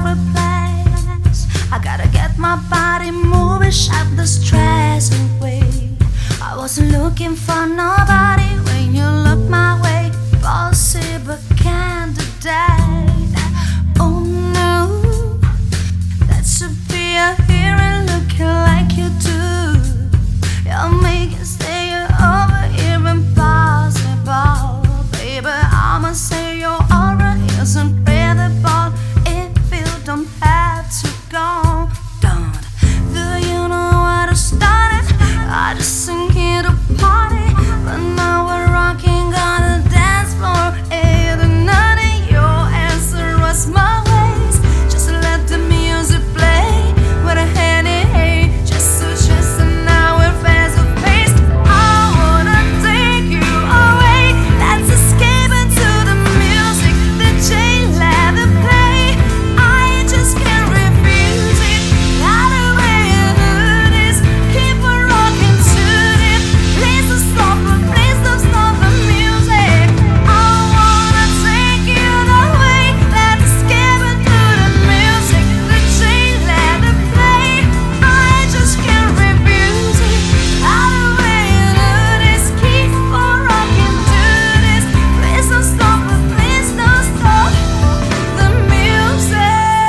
replace. I gotta get my body moving, shut the stress away. I wasn't looking for nobody when you look my way. Possible candidate. Oh no, that should be a hero looking like you do. You'll make it stay over here impossible. Baby, I'ma say your aura isn't breathable if you don't have to go. Don't. Do you know where to start it? I just sing here to party, but now we're rocking on the dance floor. Ain't none of your answer was my ways. Just let the music play with a hand in hand. Just and now we're fast paced. I wanna take you away. Let's escape into the music. The chain let it play. I just can't refuse it. Not the way it is. Keep on rocking to it. Please don't stop it. Please don't stop the music. I wanna take you away. Let's escape into the music. The chain let it play. I just can't refuse it. Not the way it is. Keep on rocking to this. Please don't stop it. Please don't stop the music.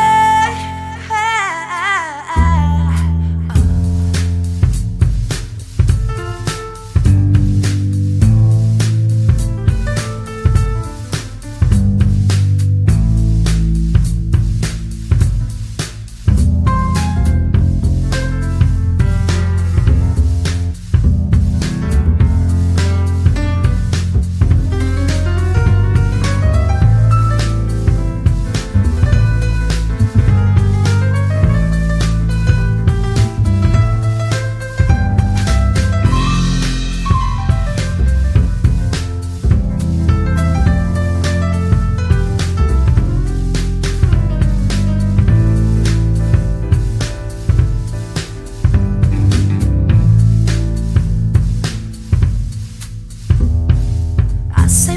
I say,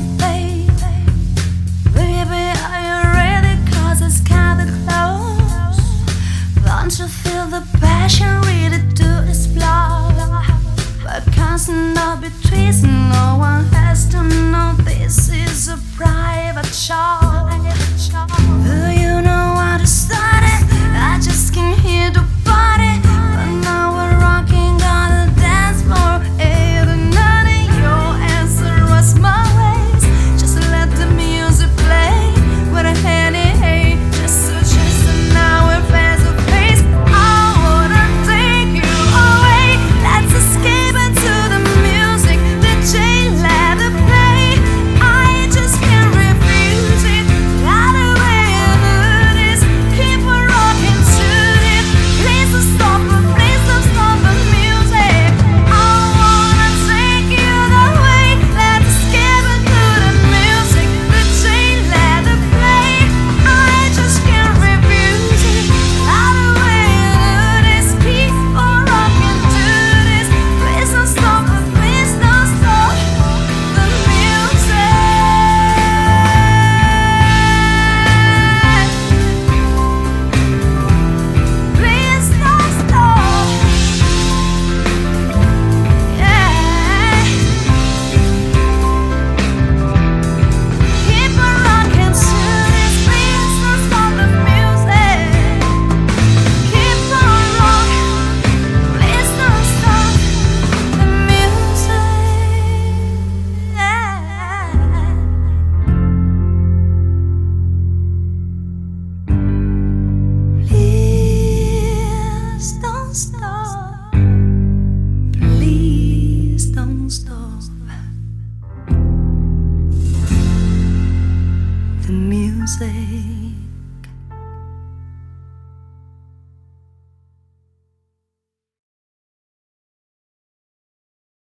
baby, are you ready? 'Cause it's kinda close. Don't you feel the passion ready to explode? But constant no between, no one has to know this is a private show. Do you know how to start it? I just came here to party, but now we're rocking on the dance floor. Ain't none of your answer was my ways. Just let the music play with a hand in hand. Just and now we're fast paced. I wanna take you away. Let's escape into the music. The chain let it play. I just can't refuse it. Not the way it is. Keep on rocking to it. Please don't stop it. Please don't stop the music. I wanna take you away. Let's escape into the music. The chain let it play. I just can't refuse it. Not the way it is. Keep on rocking to this. Please don't stop it. Please don't stop the music. Please don't stop. Yeah. Keep on rocking to this. Please don't stop the music. Keep on rocking. Please don't stop the music. Please don't stop. Please don't stop the music.